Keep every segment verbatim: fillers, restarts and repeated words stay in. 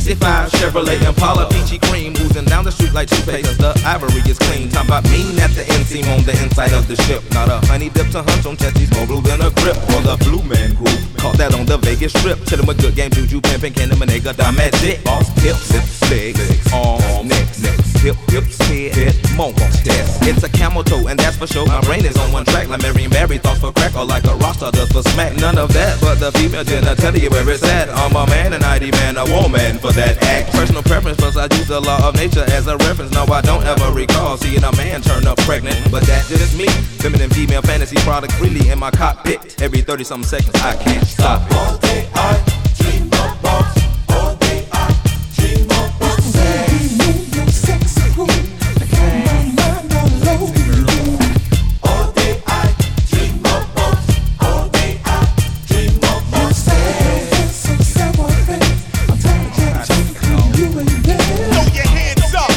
sixty-five Chevrolet Impala, peachy cream, oozing down the street like toothpaste. Cause the ivory is clean. Talking about mean at the inseam on the inside of the ship. Not a honey dip to hunch on chesties, more blue than a grip. Or the Blue Man Group, caught that on the Vegas Strip. Tell them a good game, juju, pimpin', candy, manega, dime at dick. Boss, hips, hips, legs, arms, necks, necks, hip, hips, head, head, monk, test. It's a camel toe, and that's for sure. My brain is on one track, like Marion Barry thoughts for crack, or like a roster does for smack. None of that, but the female genitalia where it's at. I'm a man and I demand a woman for that act. Personal preference, plus I use the law of nature as a reference. No, I don't ever recall seeing a man turn up pregnant, but that's just me. Feminine female fantasy product freely in my cockpit. Every thirty something seconds, I can't stop it. All day I dream of boss. All day I dream of boss. Move your sexy groove. I got my mind all over you. All day I dream of boss. All day I dream of boss. There's some several things I'm trying to get to. You ain't there. Throw your hands up.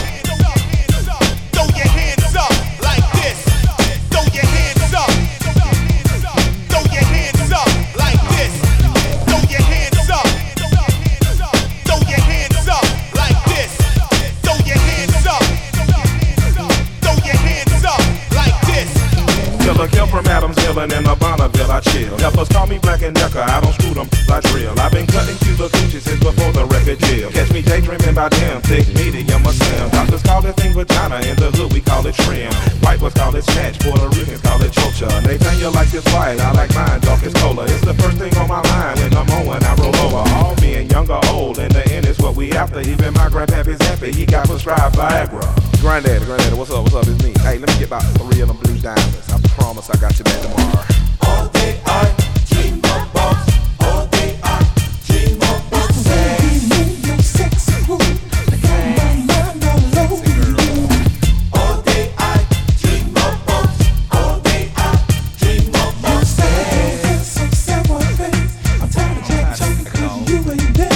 Throw your hands up like this. Throw your hands up. Throw your hands up like this. Throw your hands up. Throw your hands up like this. Throw your hands up. Throw your hands up like this. Killer Kill from Adams Hill and in a Bonneville I chill. Helpers call me Black and Decker, I don't screw them, I drill. I've been cutting Cuba coochie since before the record deal. Catch me daydreaming about them, thick, medium, or slim. Doctors call this thing vagina, in the hood we call it trim. White ones call it snatch, Puerto Ricans call it chocha. Nathaniel likes his white, I like mine, dark as cola. It's the first thing on my mind when I'm on when I roll over. All being young or old, in the end is what we after. Even my grandpappy's happy, he got prescribed Viagra. Granddaddy, granddaddy, what's up, what's up, it's me. Hey, let me get about three of them blue diamonds. I promise I got you back tomorrow. All day I dream of boss. All day I dream of boss. Move your sexy groove. I got my mind all over you. All day I dream of boss. All day I dream of boss. There's some several things I'm trying to get to. You ain't there.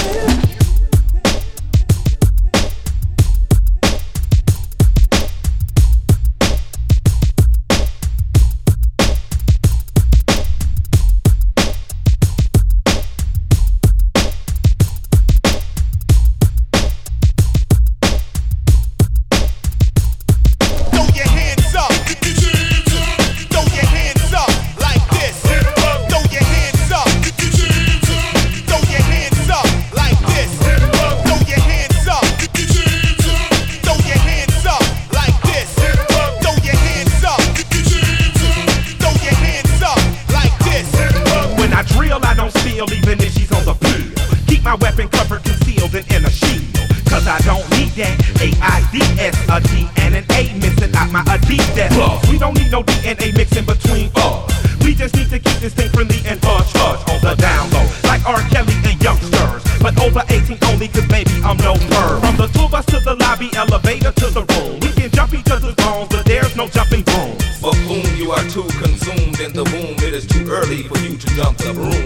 Throw your hands up. Throw your hands up like this. Throw your hands up. Throw your hands up like this. Throw your hands up. Throw your hands up like this. Throw your hands up. Throw your hands up like this. When I drill, I don't steal, even if she's on the field. Keep my weapon covered, concealed, and in a shield. Cause I don't need that A I D S, a D and an A missing out my Adidas. Plus, we don't need no D N A mixing between us. We just need to keep this thing friendly and hush hush on the down low. Like R. Kelly and youngsters. But over eighteen only, cause baby, I'm no perv. From the tour bus to the lobby, elevator to the room. We can jump each other's bones, but there's no jumping brooms. For whom you are too consumed in the womb, it is too early for you to jump the broom.